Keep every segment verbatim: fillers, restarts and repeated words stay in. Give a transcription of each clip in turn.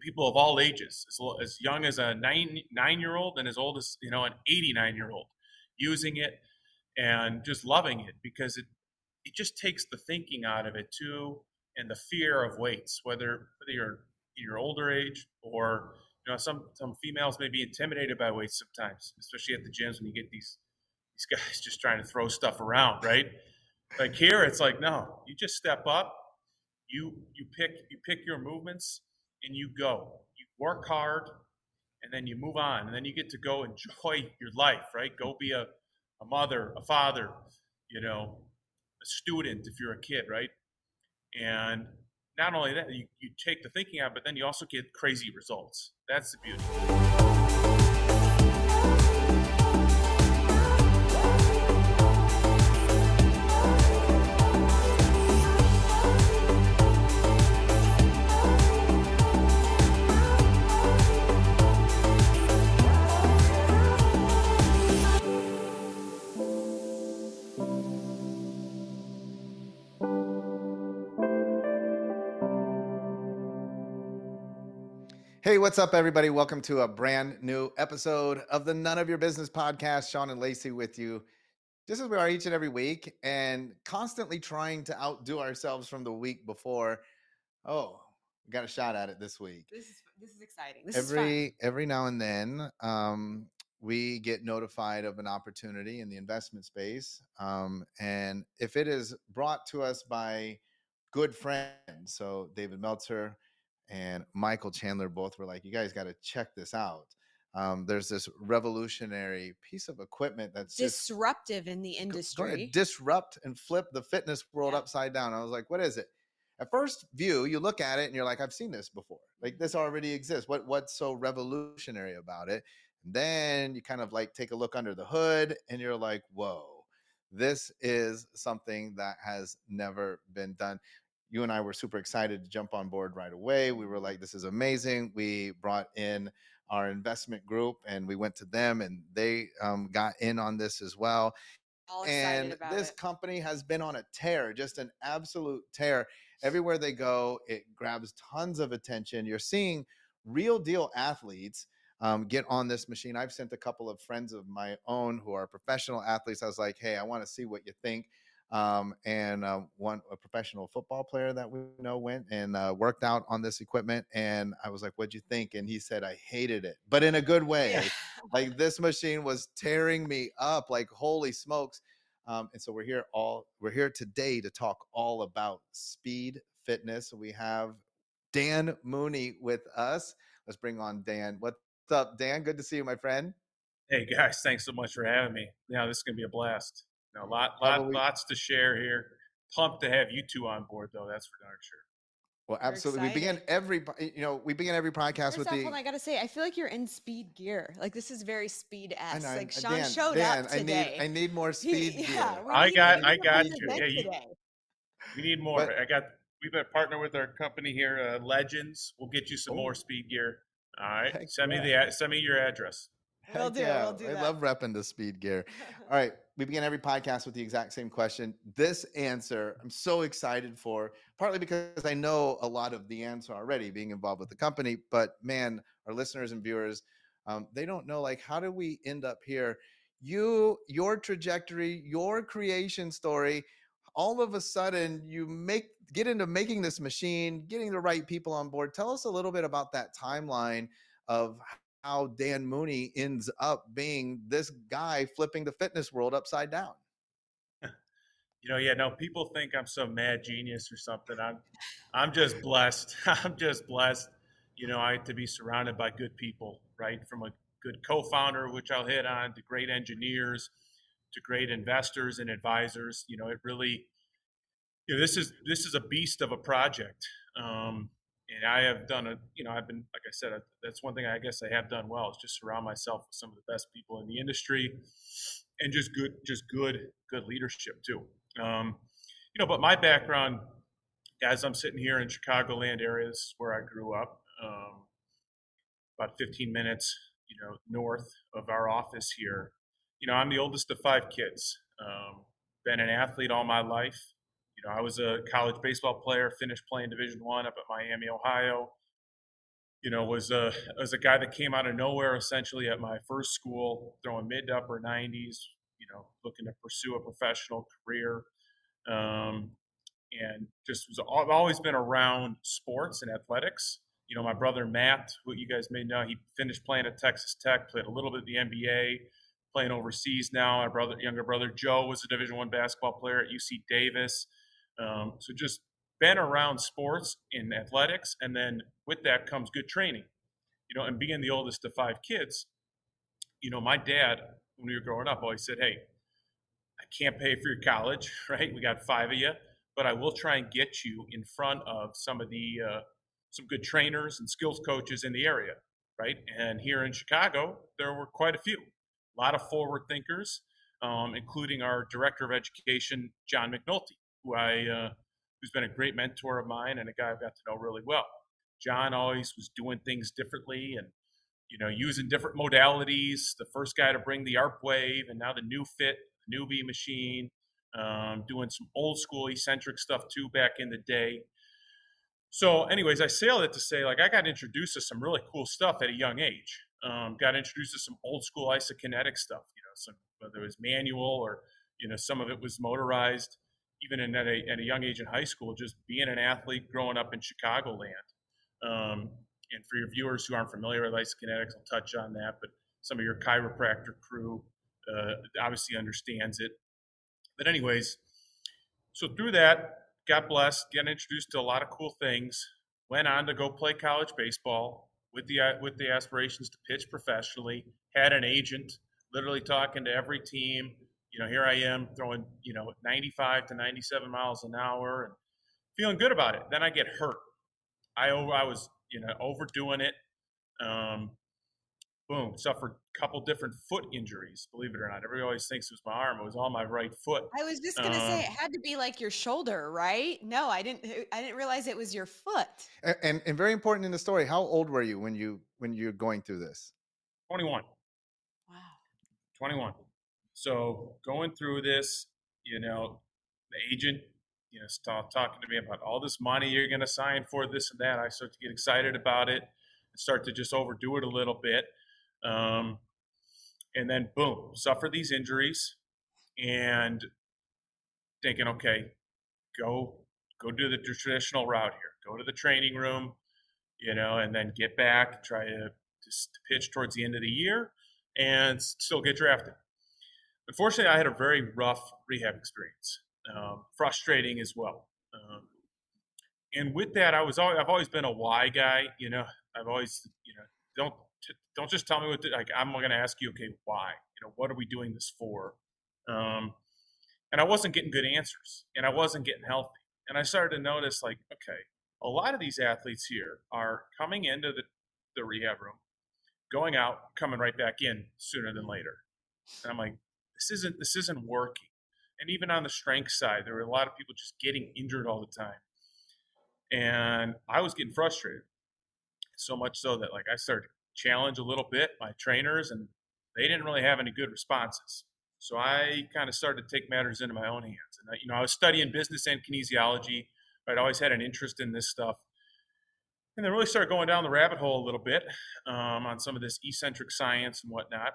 people of all ages, as, as young as a nine nine year old and as old as you know an eighty-nine year old, using it and just loving it because it it just takes the thinking out of it too, and the fear of weights, whether whether you're your older age or you know some some females may be intimidated by weights sometimes, especially at the gyms when you get these these guys just trying to throw stuff around, right? Like here, it's like no, you just step up, you you pick you pick your movements and you go. You work hard and then you move on and then you get to go enjoy your life, right? Go be a, a mother, a father, you know, a student if you're a kid, right? And not only that, you, you take the thinking out, but then you also get crazy results. That's the beauty. Hey, what's up, everybody? Welcome to a brand new episode of the None of Your Business podcast. Sean and Lacey with you, just as we are each and every week, and constantly trying to outdo ourselves from the week before. Oh, we got a shot at it this week. This is this is exciting. This every is fun. every now and then, um, we get notified of an opportunity in the investment space, um, and if it is brought to us by good friends, so David Meltzer and Michael Chandler both were like, you guys got to check this out. Um, there's this revolutionary piece of equipment that's disruptive just in the industry. Going to industry. disrupt and flip the fitness world Yeah. upside down. I was like, what is it? At first view, you look at it and you're like, I've seen this before. Like this already exists. What what's so revolutionary about it? And then you kind of like take a look under the hood and you're like, whoa, this is something that has never been done. You and I were super excited to jump on board right away. We were like, this is amazing. We brought in our investment group and we went to them and they um, got in on this as well. All excited And about this it. company has been on a tear, just an absolute tear. Everywhere they go, it grabs tons of attention. You're seeing real deal athletes um, get on this machine. I've sent a couple of friends of my own who are professional athletes. I was like, hey, I want to see what you think. Um, and uh, one a professional football player that we know went and uh, worked out on this equipment. And I was like, what'd you think? And he said, I hated it, but in a good way. Yeah. Like this machine was tearing me up, like, holy smokes. Um, and so we're here all we're here today to talk all about speed fitness. We have Dan Mooney with us. Let's bring on Dan. What's up, Dan? Good to see you, my friend. Hey guys, thanks so much for having me. Now this is gonna be a blast. You know, lot, lot, we, lots to share here. Pumped to have you two on board, though. That's for darn sure. Well, We're absolutely. We begin excited. every, you know, we begin every podcast First with off, the. hold on, I gotta say, I feel like you're in speed gear. Like this is very speed esque. know, Like uh, Sean Dan, showed Dan, up I today. need, I need more speed He- gear. yeah, we I need- got, we I need got more you. event Yeah, you, today. we need more. But- I got. We've been partnered with our company here, uh, Legends. We'll get you some Oh. more speed gear. All right, Heck send me yeah. the send me your address. We'll Heck do, yeah. we'll do I that. love repping the speed gear. All right. We begin every podcast with the exact same question. This answer, I'm so excited for, partly because I know a lot of the answer already being involved with the company, but man, our listeners and viewers, um, they don't know, like, how do we end up here? You, your trajectory, your creation story, all of a sudden you make, get into making this machine, getting the right people on board. Tell us a little bit about that timeline of how Dan Mooney ends up being this guy flipping the fitness world upside down. You know, yeah, no, people think I'm some mad genius or something. I'm, I'm just blessed. I'm just blessed. You know, I to be surrounded by good people, right? From a good co-founder, which I'll hit on, to great engineers, to great investors and advisors. You know, it really, you know, this is this is a beast of a project. Um, and I have done a, you know, I've been, like I said, that's one thing I guess I have done well is just surround myself with some of the best people in the industry, and just good, just good, good leadership too. Um, you know, but my background, as I'm sitting here in Chicagoland area, this is where I grew up, um, about fifteen minutes, you know, north of our office here. You know, I'm the oldest of five kids. Um, been an athlete all my life. You know, I was a college baseball player, finished playing Division One up at Miami, Ohio. you know, was a was a guy that came out of nowhere essentially at my first school, throwing mid to upper nineties, you know, looking to pursue a professional career. Um, and just was I've always been around sports and athletics. You know, my brother Matt, who you guys may know, he finished playing at Texas Tech, played a little bit of the N B A, playing overseas now. My brother, younger brother Joe, was a Division One basketball player at U C Davis. Um, so just been around sports and athletics, and then with that comes good training. You know, and being the oldest of five kids, you know, my dad, when we were growing up, always said, "Hey, I can't pay for your college, right? We got five of you, but I will try and get you in front of some of the uh, some good trainers and skills coaches in the area, right?" And here in Chicago, there were quite a few, a lot of forward thinkers, um, including our director of education, John McNulty, who I uh, who's been a great mentor of mine and a guy I've got to know really well. John always was doing things differently and you know using different modalities. The first guy to bring the ARP wave, and now the new fit, the Nuvie machine, um, doing some old school eccentric stuff too back in the day. So, anyways, I say all that to say, like, I got introduced to some really cool stuff at a young age. Um, got introduced to some old school isokinetic stuff. You know, some whether it was manual or you know some of it was motorized. Even in, at, a, at a young age in high school, just being an athlete growing up in Chicagoland. Um, and for your viewers who aren't familiar with isokinetics, I'll touch on that. But some of your chiropractor crew uh, obviously understands it. But anyways, so through that, got blessed, getting introduced to a lot of cool things. Went on to go play college baseball with the with the aspirations to pitch professionally. Had an agent, literally talking to every team. You know, here I am throwing, you know, ninety-five to ninety-seven miles an hour and feeling good about it. Then I get hurt. I I was, you know, overdoing it. Um, boom, suffered a couple different foot injuries, believe it or not. Everybody always thinks it was my arm. It was all my right foot. I was just going to um, say it had to be like your shoulder, right? No, I didn't I didn't realize it was your foot. And, and and very important in the story, how old were you when you when you're going through this? twenty-one. Wow. twenty-one. So going through this, you know, the agent, you know, start talking to me about all this money you're going to sign for, this and that. I start to get excited about it and start to just overdo it a little bit. Um, and then boom, suffer these injuries and thinking, okay, go go do the traditional route here. Go to the training room, you know, and then get back, try to just pitch towards the end of the year and still get drafted. Unfortunately, I had a very rough rehab experience, um, frustrating as well. Um, and with that, I was always, I've always been a why guy. You know, I've always, you know, don't don't just tell me what to, like. I'm going to ask you, okay, why? You know, what are we doing this for? Um, and I wasn't getting good answers, and I wasn't getting healthy. And I started to notice, like, okay, a lot of these athletes here are coming into the, the rehab room, going out, coming right back in sooner than later. And I'm like, this isn't this isn't working. And even on the strength side, there were a lot of people just getting injured all the time. And I was getting frustrated. So much so that like I started to challenge a little bit my trainers, and they didn't really have any good responses. So I kind of started to take matters into my own hands. And I, you know, I was studying business and kinesiology. I'd always had an interest in this stuff. And then really started going down the rabbit hole a little bit um, on some of this eccentric science and whatnot.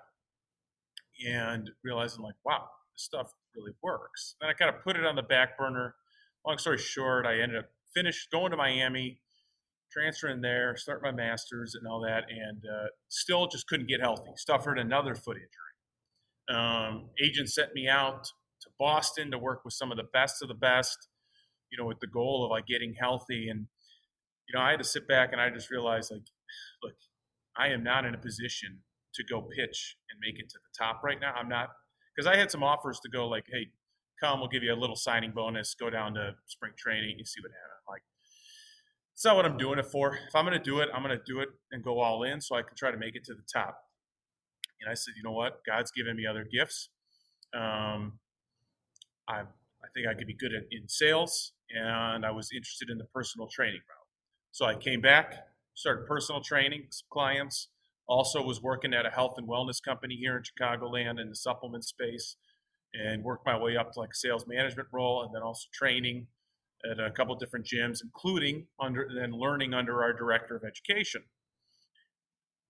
And realizing like, wow, this stuff really works. Then I kind of put it on the back burner. Long story short, I ended up finished going to Miami, transferring there, start my master's and all that, and uh, still just couldn't get healthy. Suffered another foot injury. Um, agent sent me out to Boston to work with some of the best of the best, you know, with the goal of like getting healthy. And, you know, I had to sit back and I just realized like, look, I am not in a position to go pitch and make it to the top right now. I'm not, because I had some offers to go like, hey, come, we'll give you a little signing bonus, go down to spring training and see what happens. I'm like, it's not what I'm doing it for. If I'm going to do it, I'm going to do it and go all in so I can try to make it to the top. And I said, you know what? God's given me other gifts. Um, I I think I could be good at in sales, and I was interested in the personal training route. So I came back, started personal training, some clients. Also was working at a health and wellness company here in Chicagoland in the supplement space, and worked my way up to like a sales management role, and then also training at a couple different gyms, including under then learning under our director of education.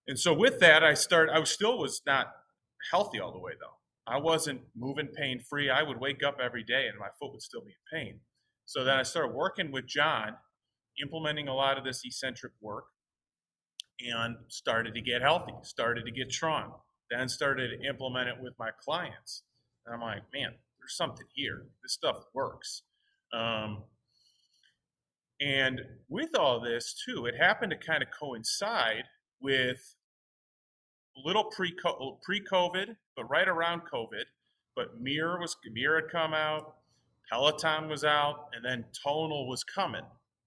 And so with that, I started, I was still was not healthy all the way though. I wasn't moving pain free. I would wake up every day and my foot would still be in pain. So then I started working with John, implementing a lot of this eccentric work, and started to get healthy, started to get strong, then started to implement it with my clients. And I'm like, man, there's something here. This stuff works. Um, and with all this too, it happened to kind of coincide with a little pre pre-COVID, but right around COVID. But Mirror was Mirror had come out, Peloton was out, and then Tonal was coming.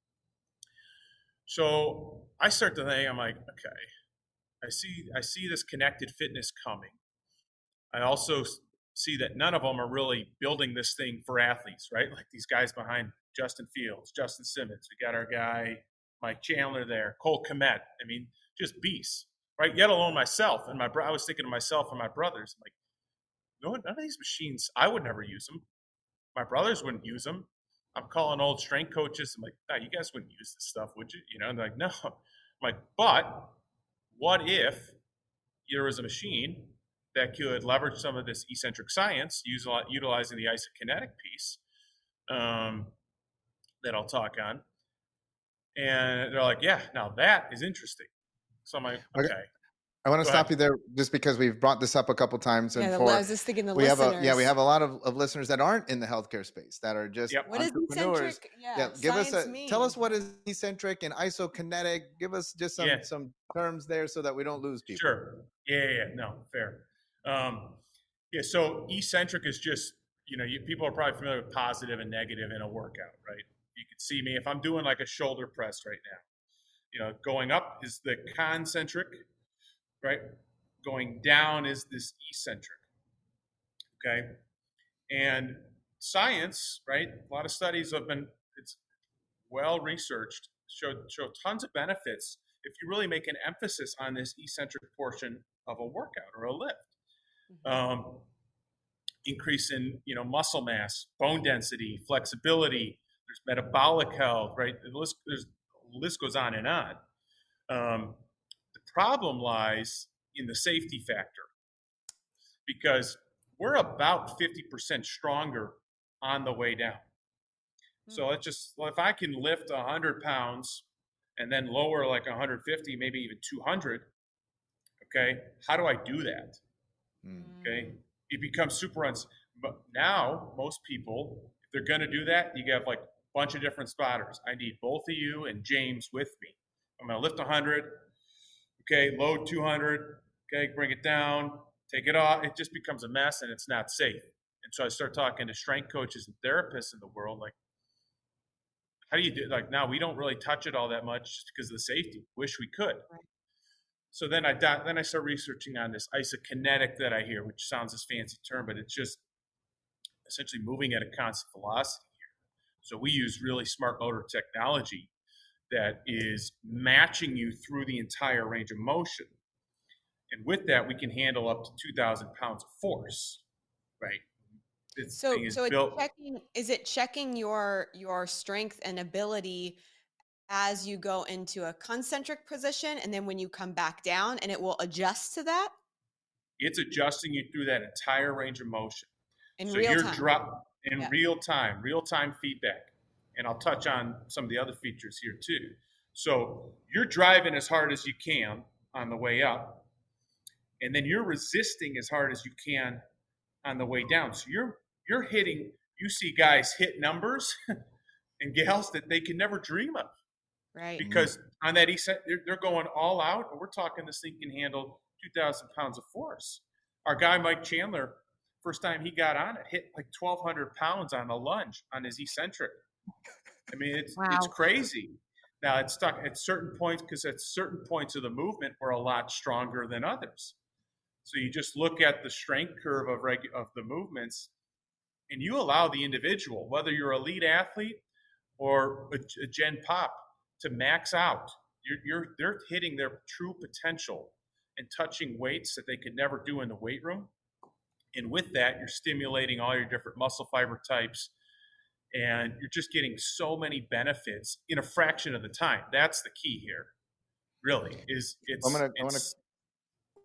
So I start to think, I'm like, okay, I see I see this connected fitness coming. I also see that none of them are really building this thing for athletes, right? Like these guys behind Justin Fields, Justin Simmons. We got our guy Mike Chandler there, Cole Kmet. I mean, just beasts, right? Yet alone myself and my bro- I was thinking to myself and my brothers, I'm like, no, none of these machines, I would never use them. My brothers wouldn't use them. I'm calling old strength coaches. I'm like, nah, you guys wouldn't use this stuff, would you? You know, and they're like, no. I'm like, but what if there was a machine that could leverage some of this eccentric science, use, utilizing the isokinetic piece um, that I'll talk on. And they're like, yeah, now that is interesting. So I'm like, okay. okay. I want to Go stop ahead. you there just because we've brought this up a couple times. And Yeah, the- for, I was just thinking the we have listeners. a, yeah, we have a lot of, of listeners that aren't in the healthcare space, that are just Yep. What is entrepreneurs. eccentric? Yeah, Yeah, give us science a mean? tell us what is eccentric and isokinetic. Give us just some Yeah. some terms there so that we don't lose people. Sure. Yeah, yeah, yeah. No, fair. Um, yeah, so eccentric is just, you know, you, people are probably familiar with positive and negative in a workout, right? You can see me if I'm doing like a shoulder press right now. You know, going up is the concentric, right? Going down is this eccentric, okay? And science, right? A lot of studies have been, it's well researched, show, show tons of benefits if you really make an emphasis on this eccentric portion of a workout or a lift. Mhm. Um, increase in, you know, muscle mass, bone density, flexibility, there's metabolic health, right? The list, there's, the list goes on and on. Um, the problem lies in the safety factor, because we're about fifty percent stronger on the way down. So let's just, well, if I can lift one hundred pounds and then lower like one hundred fifty, maybe even two hundred, okay, how do I do that? Mm. Okay, it becomes super uns. But now most people, if they're going to do that, you have like a bunch of different spotters. I need both of you and James with me. I'm going to lift one hundred. Okay, load two hundred. Okay, bring it down, take it off. It just becomes a mess and it's not safe. And so I start talking to strength coaches and therapists in the world, like, how do you do? Like, now we don't really touch it all that much just because of the safety. Wish we could. Right. So then I then I start researching on this isokinetic that I hear, which sounds this fancy term, but it's just essentially moving at a constant velocity here. So we use really smart motor technology that is matching you through the entire range of motion. And with that, we can handle up to two thousand pounds of force, right? This So, thing is so it's built. checking, is it checking your your strength and ability as you go into a concentric position, and then when you come back down, and it will adjust to that It's adjusting you through that entire range of motion. in So real you're time? drop in Yeah. real time, real time feedback. And I'll touch on some of the other features here too. So you're driving as hard as you can on the way up, and then you're resisting as hard as you can on the way down. So you're you're hitting, you see guys hit numbers and gals that they can never dream of, Right. because on that E C E, they're, they're going all out, and we're talking this thing can handle two thousand pounds of force. Our guy, Mike Chandler, first time he got on it, hit like twelve hundred pounds on a lunge on his eccentric. I mean, it's Wow. it's crazy. Now it's stuck at certain points, because at certain points of the movement, we're a lot stronger than others. So you just look at the strength curve of regu- of the movements, and you allow the individual, whether you're a lead athlete or a, a gen pop, to max out. You're, you're they're hitting their true potential and touching weights that they could never do in the weight room. And with that, you're stimulating all your different muscle fiber types, and you're just getting so many benefits in a fraction of the time. That's the key here, really. Is it's I'm gonna, I want to it's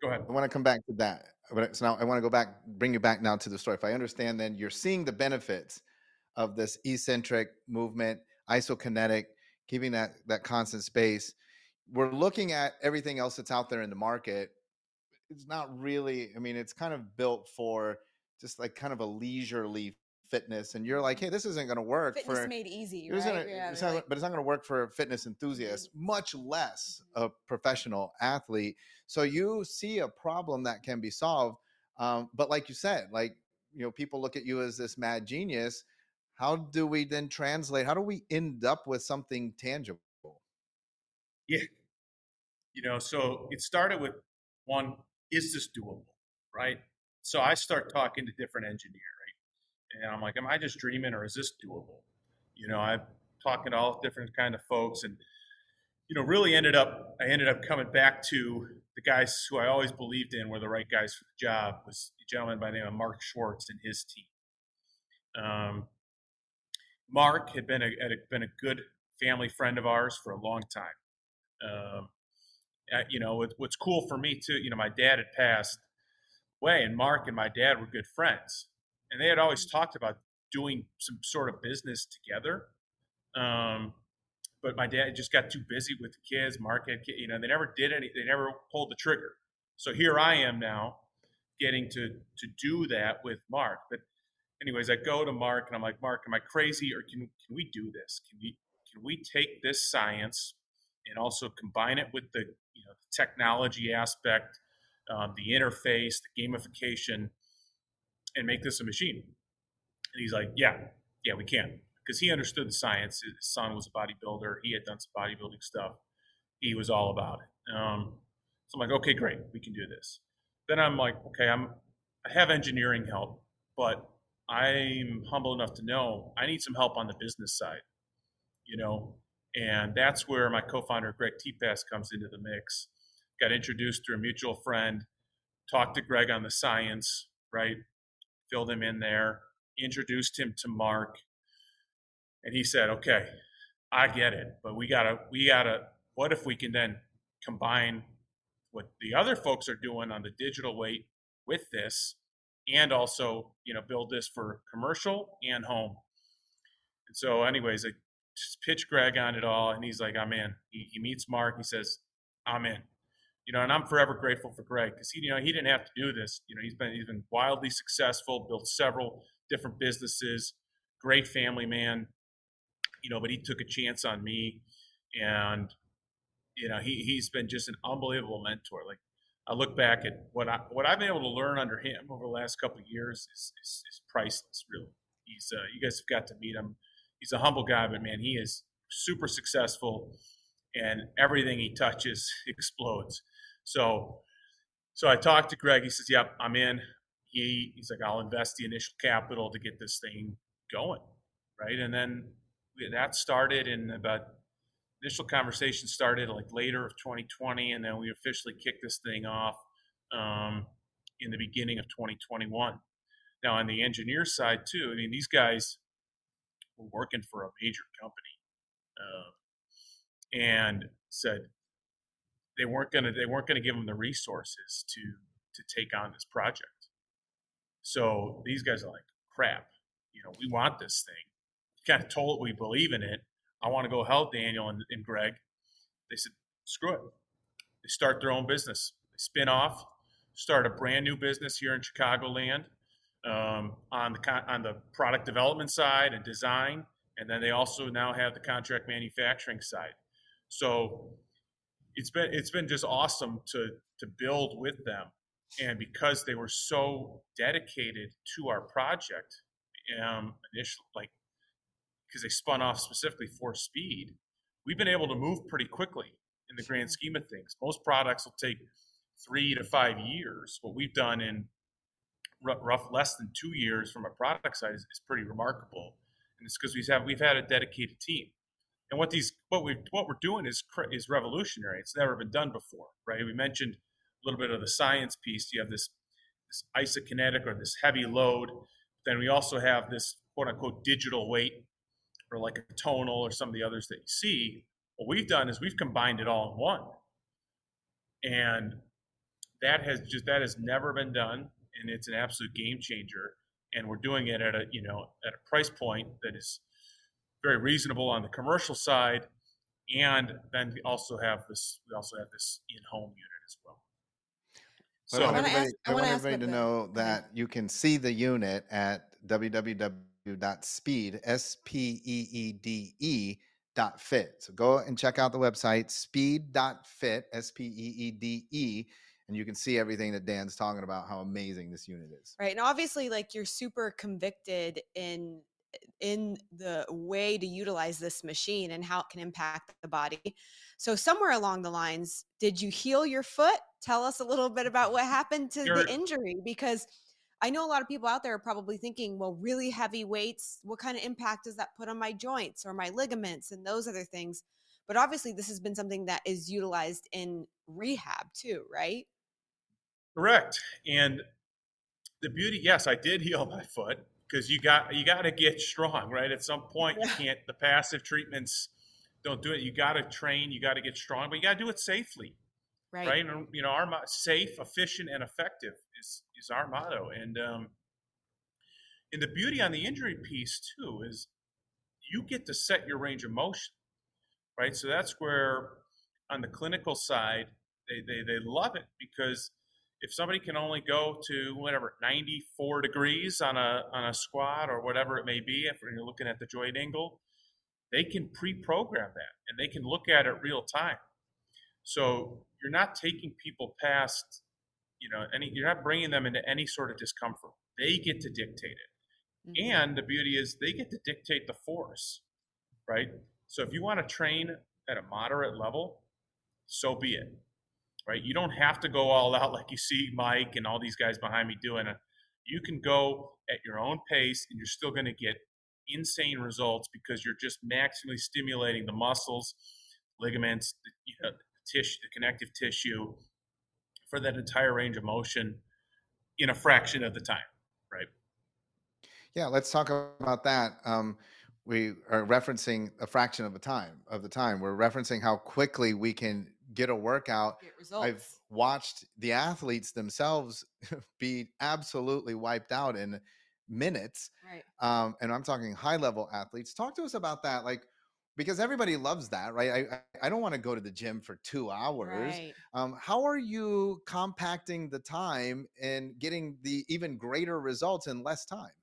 Go ahead. I want to come back to that. But so now I want to go back, bring you back now to the story. If I understand, then you're seeing the benefits of this eccentric movement, isokinetic, keeping that that constant space. We're looking at everything else that's out there in the market. It's not really, I mean, it's kind of built for just like kind of a leisurely fitness. And you're like, hey, this isn't going to work Fitness for made easy, it isn't right? a- Yeah, it's you're not- like, but it's not going to work for fitness enthusiasts, much less a professional athlete. So you see a problem that can be solved. Um, but like you said, like, you know, people look at you as this mad genius. How do we then translate? How do we end up with something tangible? Yeah. You know, so it started with one, is this doable? Right. So I start talking to different engineers, right? And I'm like, am I just dreaming or is this doable? You know, I'm talking to all different kind of folks and, you know, really ended up, I ended up coming back to the guys who I always believed in were the right guys for the job, was a gentleman by the name of Mark Schwartz and his team. Um, Mark had been a, had been a good family friend of ours for a long time. Um, uh, you know, it, what's cool for me too, you know, my dad had passed away and Mark and my dad were good friends and they had always talked about doing some sort of business together. Um, but my dad just got too busy with the kids. Mark had, you know, they never did any, they never pulled the trigger. So here I am now getting to, to do that with Mark. But anyways, I go to Mark and I'm like, Mark, am I crazy or can, can we do this? Can we, can we take this science and also combine it with the, you know, the technology aspect, um, the interface, the gamification, and make this a machine? And he's like, yeah, yeah, we can. Because he understood the science. His son was a bodybuilder. He had done some bodybuilding stuff. He was all about it. Um, so I'm like, okay, great, we can do this. Then I'm like, okay, I'm, I have engineering help, but I'm humble enough to know I need some help on the business side, you know, and that's where my co-founder Greg Tepass comes into the mix. Got introduced through a mutual friend, talked to Greg on the science, right? Filled him in there, introduced him to Mark, and he said, "Okay, I get it, but we gotta, we gotta. What if we can then combine what the other folks are doing on the digital weight with this, and also, you know, build this for commercial and home?" And so, anyways, I just pitched Greg on it all, and he's like, "I'm in." He, he meets Mark. He says, "I'm in." You know, and I'm forever grateful for Greg because he, you know, he didn't have to do this. You know, he's been he's been wildly successful, built several different businesses, great family man. You know, but he took a chance on me, and you know, he he's been just an unbelievable mentor. Like I look back at what I what I've been able to learn under him over the last couple of years is is, is priceless. Really, he's uh, you guys have got to meet him. He's a humble guy, but man, he is super successful, and everything he touches explodes. So, so I talked to Greg. He says, "Yep, I'm in." He he's like, "I'll invest the initial capital to get this thing going, right?" And then that started in about initial conversation started like later of twenty twenty, and then we officially kicked this thing off um, in the beginning of twenty twenty-one. Now, on the engineer side too, I mean, these guys were working for a major company, uh, and said they weren't gonna they weren't gonna give them the resources to to take on this project. So these guys are like, crap, you know, we want this thing. Kind of told we believe in it. I want to go help Daniel and, and Greg. They said, screw it. They start their own business. They spin off, start a brand new business here in Chicagoland um, on the on the product development side and design, and then they also now have the contract manufacturing side. So it's been it's been just awesome to to build with them, and because they were so dedicated to our project, um, initially, like because they spun off specifically for speed, we've been able to move pretty quickly in the grand scheme of things. Most products will take three to five years. What we've done in rough, rough less than two years from a product side is, is pretty remarkable, and it's because we've had we've had a dedicated team. And what these what we what we're doing is is revolutionary. It's never been done before, right? We mentioned a little bit of the science piece. You have this this isokinetic or this heavy load. Then we also have this quote unquote digital weight, or like a tonal or some of the others that you see. What we've done is we've combined it all in one. And that has just that has never been done, and it's an absolute game changer. And we're doing it at a you know at a price point that is very reasonable on the commercial side, and then we also have this we also have this in-home unit as well. I So want I want to everybody, ask. I I want want to ask everybody about to the. know Go ahead. that you can see the unit at w w w dot speed, S P E E D E dot fit. So go and check out the website, speed dot fit, S P E E D E, and you can see everything that Dan's talking about, how amazing this unit is. Right. And obviously, like you're super convicted in in the way to utilize this machine and how it can impact the body. So somewhere along the lines, did you heal your foot? Tell us a little bit about what happened to the you're injury, because I know a lot of people out there are probably thinking, well, really heavy weights, what kind of impact does that put on my joints or my ligaments and those other things? But obviously this has been something that is utilized in rehab too, right? correct. And the beauty, yes, I did heal my foot because you got you got to get strong, right? At some point, you Yeah. can't. The passive treatments don't do it. You got to train. You got to get strong, but you got to do it safely, Right. right? And you know, our mo- safe, efficient, and effective is is our motto. And um, and the beauty on the injury piece too is you get to set your range of motion, right? So that's where on the clinical side, they they, they love it because if somebody can only go to whatever ninety-four degrees on a on a squat or whatever it may be, if you're looking at the joint angle, they can pre-program that and they can look at it real time. So you're not taking people past, you know, any. You're not bringing them into any sort of discomfort. They get to dictate it, Mhm. and the beauty is they get to dictate the force, right? So if you want to train at a moderate level, so be it, right? You don't have to go all out like you see Mike and all these guys behind me doing it. You can go at your own pace and you're still going to get insane results because you're just maximally stimulating the muscles, ligaments, the, you know, the tissue, the connective tissue for that entire range of motion in a fraction of the time, right? Yeah, let's talk about that. Um, we are referencing a fraction of the time of the time. We're referencing how quickly we can get a workout. Get I've results. watched the athletes themselves be absolutely wiped out in minutes. Right. Um, and I'm talking high level athletes. Talk to us about that. Like, because everybody loves that, right? I, I, I don't want to go to the gym for two hours. Right. Um, how are you compacting the time and getting the even greater results in less time?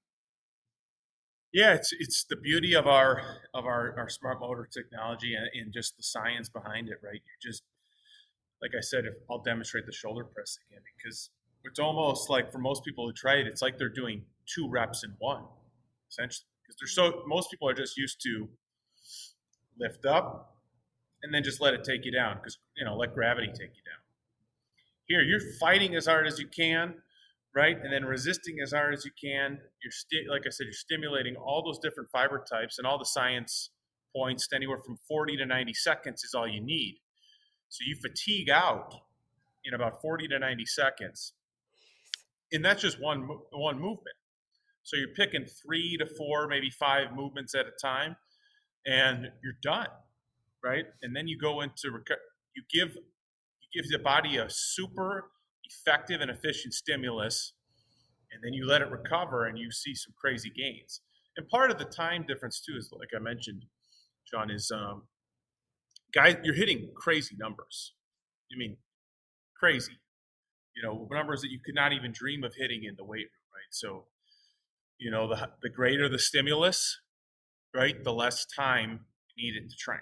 Yeah, it's it's the beauty of our of our, our smart motor technology and, and just the science behind it, right? You just like I said, if I'll demonstrate the shoulder press again because it's almost like for most people who try it, it's like they're doing two reps in one, essentially. Because they're so most people are just used to lift up and then just let it take you down because you know let gravity take you down. Here, you're fighting as hard as you can, right? And then resisting as hard as you can. You're sti- like I said, you're stimulating all those different fiber types and all the science points. Anywhere from forty to ninety seconds is all you need. So you fatigue out in about forty to ninety seconds, and that's just one one movement. So you're picking three to four, maybe five movements at a time, and you're done, right? And then you go into you give you give the body a super effective and efficient stimulus, and then you let it recover, and you see some crazy gains. And part of the time difference too is, like I mentioned, John, is um, guys, you're hitting crazy numbers. I mean, crazy. You know, numbers that you could not even dream of hitting in the weight room, right? So, you know, the the greater the stimulus, right, the less time needed to train.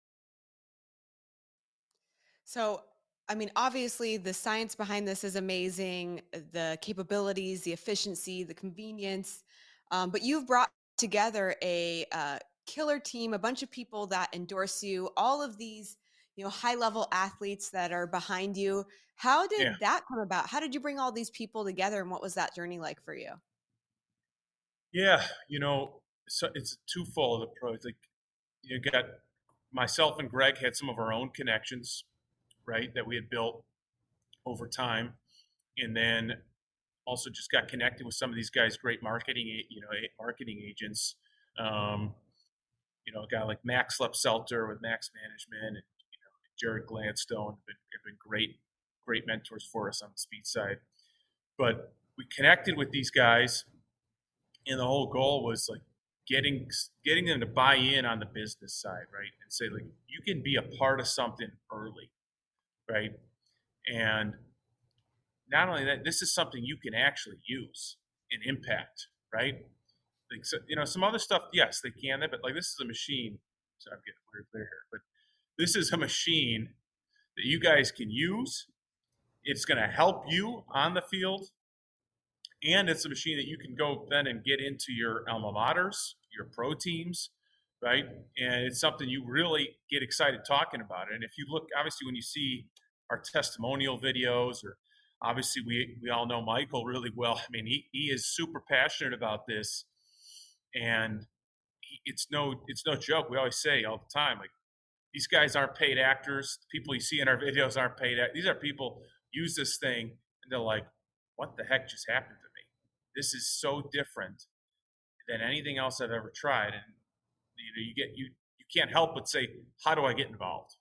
So, I mean, obviously, the science behind this is amazing, the capabilities, the efficiency, the convenience. Um, but you've brought together a uh, killer team, a bunch of people that endorse you, all of these, you know, high level athletes that are behind you. How Yeah, did that come about? How did you bring all these people together, and what was that journey like for you? yeah. You know, so it's a twofold approach. Like you got myself and Greg had some of our own connections, right, that we had built over time, and then also just got connected with some of these guys, great marketing, you know, marketing agents. Um, you know, a guy like Max Lepselter with Max Management, and you know, Jared Gladstone have been, have been great, great mentors for us on the speed side. But we connected with these guys, and the whole goal was like getting getting them to buy in on the business side, right? And say like you can be a part of something early, right? And not only that, this is something you can actually use and impact, right? Like so, you know, some other stuff, yes, they can, but like this is a machine. So I'm getting weird there here, but this is a machine that you guys can use. It's going to help you on the field, and it's a machine that you can go then and get into your alma maters, your pro teams, right? And it's something you really get excited talking about. And if you look, obviously, when you see our testimonial videos, or obviously we we all know Michael really well. I mean, he, he is super passionate about this, and he, it's no it's no joke. We always say all the time, like these guys aren't paid actors. The people you see in our videos aren't paid. Act- these are people use this thing and they're like, "What the heck just happened to me? This is so different than anything else I've ever tried." And you know, you get you you can't help but say, "How do I get involved?"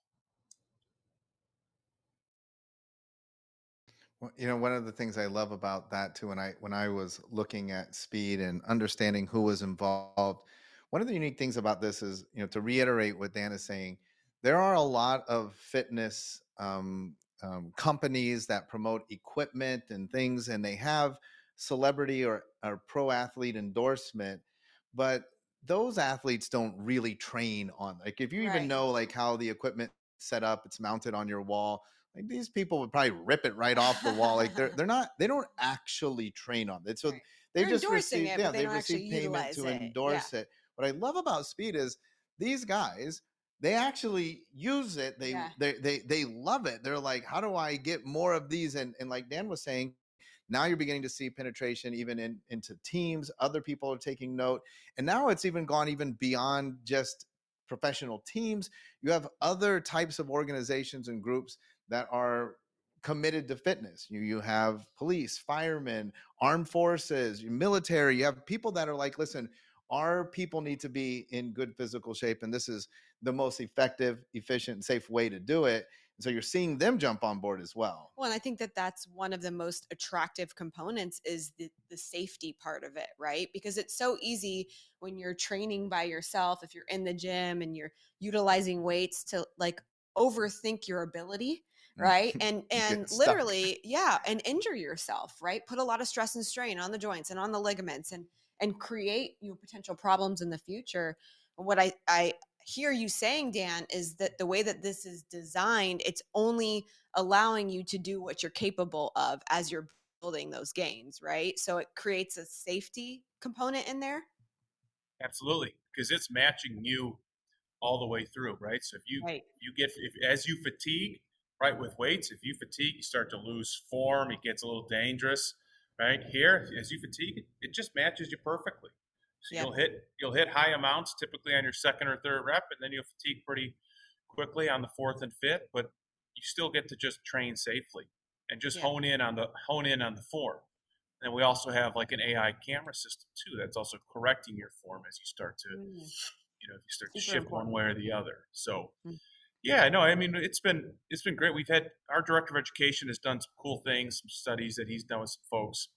Well, you know, one of the things I love about that too, when I when I was looking at speed and understanding who was involved, one of the unique things about this is, you know, to reiterate what Dan is saying, there are a lot of fitness um, um, companies that promote equipment and things, and they have celebrity or, or pro athlete endorsement, but those athletes don't really train on, like, if you even Right. know like how the equipment set up, it's mounted on your wall, like these people would probably rip it right off the wall. Like they're they're not they don't actually train on it. So Right. they They're just endorsing receive it, yeah but they they don't actually receive payment utilize to it. Yeah. endorse it. What I love about speed is these guys, they actually use it. They Yeah. they they they love it. They're like, how do I get more of these? And and like Dan was saying, now you're beginning to see penetration even in into teams. Other people are taking note, and now it's even gone even beyond just professional teams. You have other types of organizations and groups that are committed to fitness. You you have police, firemen, armed forces, military. You have people that are like, listen, our people need to be in good physical shape, and this is the most effective, efficient, safe way to do it. And so you're seeing them jump on board as well. Well, and I think that that's one of the most attractive components is the, the safety part of it, right? Because it's so easy when you're training by yourself, if you're in the gym and you're utilizing weights to like overthink your ability, right? And You and get stuck. literally, yeah, and injure yourself, right? Put a lot of stress and strain on the joints and on the ligaments and and create you know, potential problems in the future. What I I hear you saying, Dan, is that the way that this is designed, it's only allowing you to do what you're capable of as you're building those gains, right? So it creates a safety component in there. Absolutely, because it's matching you all the way through, right? So if you Right. you get if, as you fatigue, right, with weights, if you fatigue, you start to lose form. It gets a little dangerous, right? Here, as you fatigue, it, it just matches you perfectly. So Yep. you'll hit you'll hit high amounts typically on your second or third rep, and then you'll fatigue pretty quickly on the fourth and fifth. But you still get to just train safely and just Yeah. hone in on the hone in on the form. And we also have like an A I camera system too that's also correcting your form as you start to, Mm, you know, if you start to super shift one important. way or the other. So Mm. yeah, no, I mean it's been it's been great. We've had our director of education has done some cool things, some studies that he's done with some folks.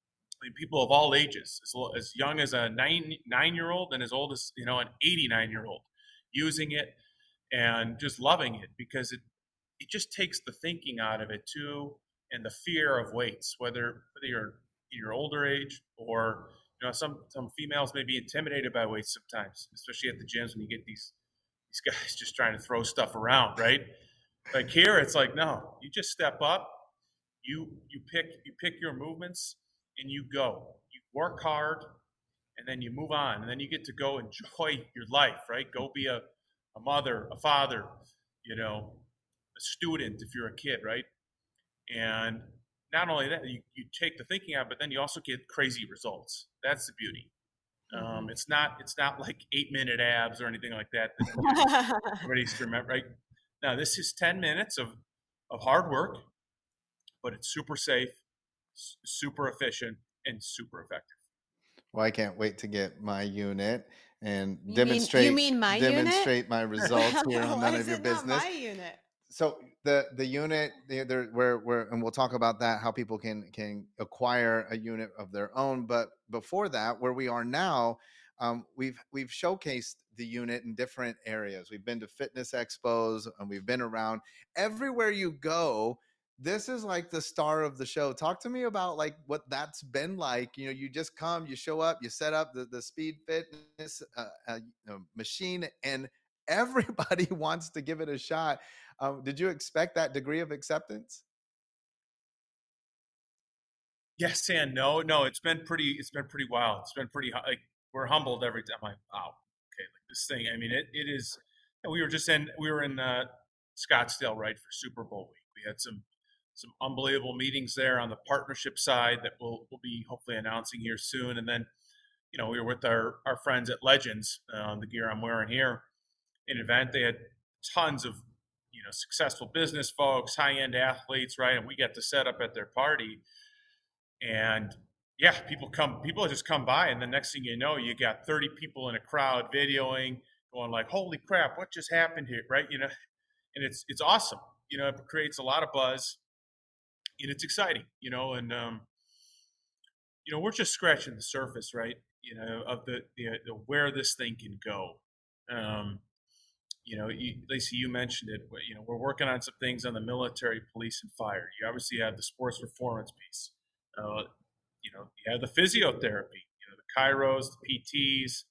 I mean, people of all ages, as, lo- as young as a nine nine year old and as old as you know an eighty nine year old, using it and just loving it because it it just takes the thinking out of it too, and the fear of weights, whether whether you're in your older age or you know some some females may be intimidated by weights sometimes, especially at the gyms when you get these these guys just trying to throw stuff around, right? Like here, it's like no, you just step up, you you pick you pick your movements and you go. You work hard and then you move on and then you get to go enjoy your life, right? Go be a, a mother, a father, you know, a student if you're a kid, right? And not only that, you, you take the thinking out, but then you also get crazy results. That's the beauty. Um, Mhm. it's not it's not like eight minute abs or anything like that that you know, everybody used to remember. Right now, this is ten minutes of of hard work, but it's super safe, s- super efficient, and super effective. Well, I can't wait to get my unit and You mean you demonstrate mean my unit? demonstrate my results here on None Why of is Your it not Business. my unit? So the the unit there, there where where and we'll talk about that, how people can can acquire a unit of their own. But before that, where we are now, um, we've we've showcased the unit in different areas. We've been to fitness expos and we've been around everywhere you go. This is like the star of the show. Talk to me about like what that's been like. You know, you just come, you show up, you set up the the Speed Fitness uh, uh, you know, machine, and everybody wants to give it a shot. Um, did you expect that degree of acceptance? Yes and no. No, it's been pretty. It's been pretty wild. It's been pretty. Like we're humbled every time. Like, wow, okay, like this thing. I mean, it it is. We were just in. We were in uh, Scottsdale, right, for Super Bowl week. We had some some unbelievable meetings there on the partnership side that we'll we'll be hopefully announcing here soon. And then, you know, we were with our our friends at Legends, uh, the gear I'm wearing here, an event. They had tons of, you know, successful business folks, high end athletes, right, and we got to set up at their party. And yeah, people come, people just come by, and the next thing you know, you got thirty people in a crowd videoing, going like, "Holy crap, what just happened here?" Right? You know, and it's it's awesome. You know, it creates a lot of buzz, and it's exciting. You know, and um, you know, we're just scratching the surface, right? You know, of the, the, the where this thing can go. Um, you know, you, Lacey, you mentioned it. You know, we're working on some things on the military, police, and fire. You obviously have the sports performance piece. Uh, you know, you have the physiotherapy. You know, the chiros, the P Ts.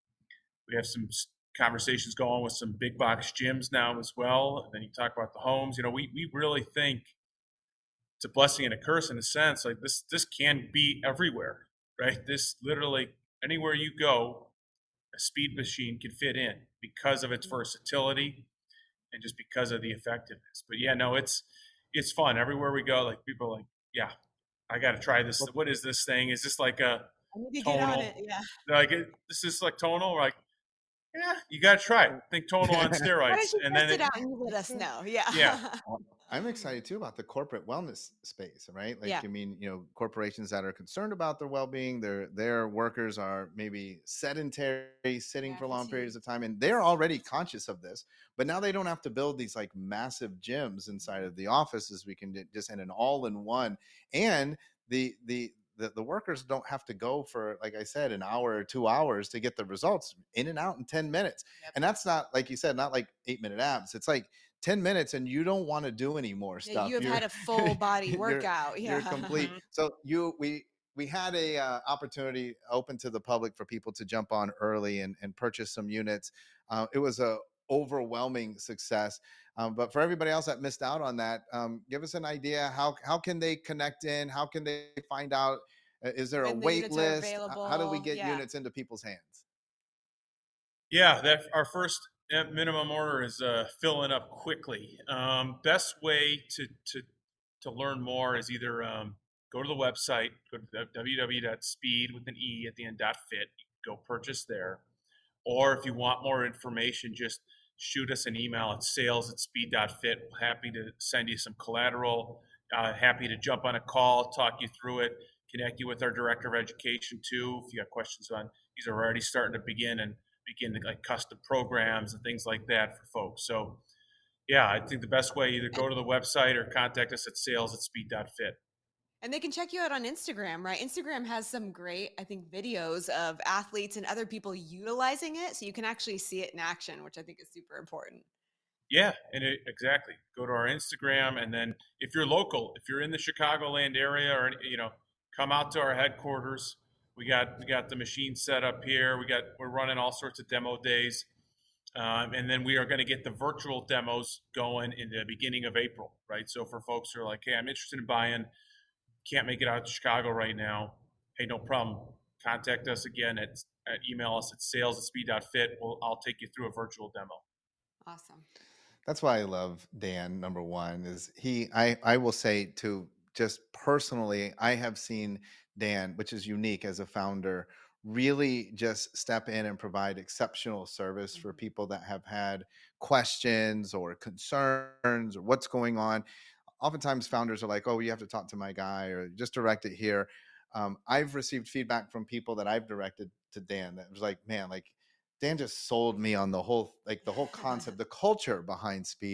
We have some conversations going with some big box gyms now as well. And then you talk about the homes. You know, we we really think it's a blessing and a curse in a sense. Like this, this can be everywhere, right? This literally anywhere you go, a speed machine can fit in because of its versatility and just because of the effectiveness. But yeah, no, it's it's fun everywhere we go. Like people are like, yeah, I got to try this. What is this thing? Is this like a I need to get on tonal? it. Yeah. Like this is like tonal. We're like, yeah, you got to try it. Think tonal on Why steroids, don't you and test then it it, out and you let us know? Yeah. yeah, I'm excited too about the corporate wellness space, right? Like, Yeah. I mean, you know, corporations that are concerned about their well-being, their their workers are maybe sedentary, sitting Yeah, for long fatigue. periods of time, and they're already conscious of this. But now they don't have to build these like massive gyms inside of the offices. We can just in an all-in-one, and the the the, the workers don't have to go for, like I said, an hour or two hours to get the results, in and out in ten minutes. Yep. And that's not, like you said, not like eight minute abs. It's like ten minutes and you don't want to do any more Yeah, stuff. you have You're had a full body you're workout. you're Yeah. complete. Mhm. So you we we had a uh, opportunity open to the public for people to jump on early and, and purchase some units. Uh, it was a overwhelming success. Um, but for everybody else that missed out on that, um, give us an idea. How how can they connect in? How can they find out? Uh, Is there a When the wait units are list? H- How do we available. get Yeah. units into people's hands? yeah. That our first uh, minimum order is uh, filling up quickly. Um, best way to to to learn more is either um, go to the website, go to w w w dot speed with an e at the end dot fit. Go purchase there, or if you want more information, just shoot us an email at sales at speed dot fit. We're happy to send you some collateral. Uh, happy to jump on a call, talk you through it, connect you with our director of education too. If you have questions on, these are already starting to begin and begin to like custom programs and things like that for folks. So yeah, I think the best way either go to the website or contact us at sales at speed dot fit. And they can check you out on Instagram, right? Instagram has some great, I think, videos of athletes and other people utilizing it. So you can actually see it in action, which I think is super important. Yeah, and it, exactly. Go to our Instagram, and then if you're local, if you're in the Chicagoland area, or you know, come out to our headquarters. We got we got the machine set up here. We got we're running all sorts of demo days, um, and then we are going to get the virtual demos going in the beginning of April, right? So for folks who are like, hey, I'm interested in buying, can't make it out to Chicago right now. Hey, no problem. Contact us again at, at email us at sales at speed dot fit. We'll, I'll take you through a virtual demo. Awesome. That's why I love Dan. Number one is he, I, I will say to just personally, I have seen Dan, which is unique as a founder, really just step in and provide exceptional service for Mhm. people that have had questions or concerns or what's going on. Oftentimes founders are like, oh, you have to talk to my guy or just direct it here. Um, I've received feedback from people that I've directed to Dan that was like, man, like Dan just sold me on the whole, like the whole concept, the culture behind Speed.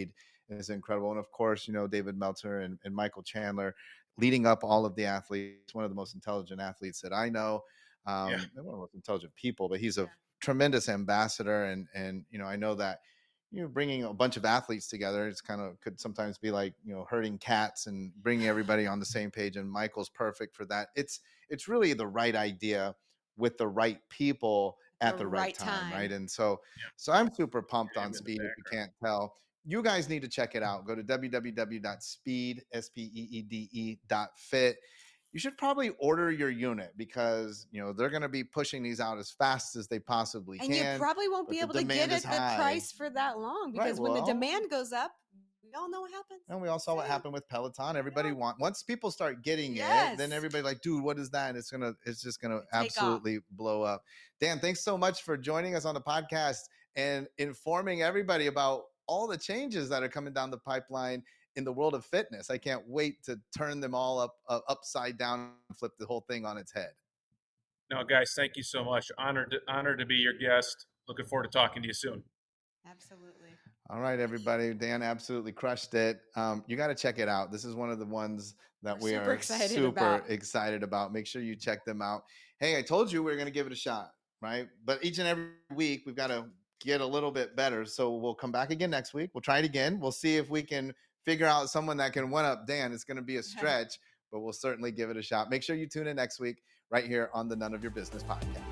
is incredible. And of course, you know, David Meltzer and, and Michael Chandler leading up all of the athletes, one of the most intelligent athletes that I know. Um, Yeah. one of the most intelligent people, but he's a Yeah. tremendous ambassador. And, and, you know, I know that, you know, bringing a bunch of athletes together, it's kind of could sometimes be like, you know, herding cats and bringing everybody on the same page. And Michael's perfect for that. It's, it's really the right idea with the right people at the, The right, right time, time. right? And so, Yeah. so I'm super pumped Him on in the Speed. If you background. can't tell, you guys need to check it out. Go to w w w dot speed, S P E E D E dot fit. You should probably order your unit because, you know, they're going to be pushing these out as fast as they possibly And can. you probably won't but be the able to get demand it is the high. price for that long Right, because when the well- demand goes up, we all know what happens. And we all saw what Sale. happened with Peloton. Everybody Yeah. want once people start getting Yes. it, then everybody like, dude, what is that? And it's gonna, it's just gonna Take off. absolutely blow up. Dan, thanks so much for joining us on the podcast and informing everybody about all the changes that are coming down the pipeline in the world of fitness. I can't wait to turn them all up uh, upside down and flip the whole thing on its head. No, guys, thank you so much. Honored to, honored to be your guest. Looking forward to talking to you soon. Absolutely. All right, everybody. Dan absolutely crushed it. Um, you got to check it out. This is one of the ones that We're we super are excited super about. excited about. Make sure you check them out. Hey, I told you we were going to give it a shot, right? But each and every week we've got to get a little bit better. So we'll come back again next week. We'll try it again. We'll see if we can figure out someone that can one up Dan. It's going to be a stretch, but we'll certainly give it a shot. Make sure you tune in next week right here on the None of Your Business podcast.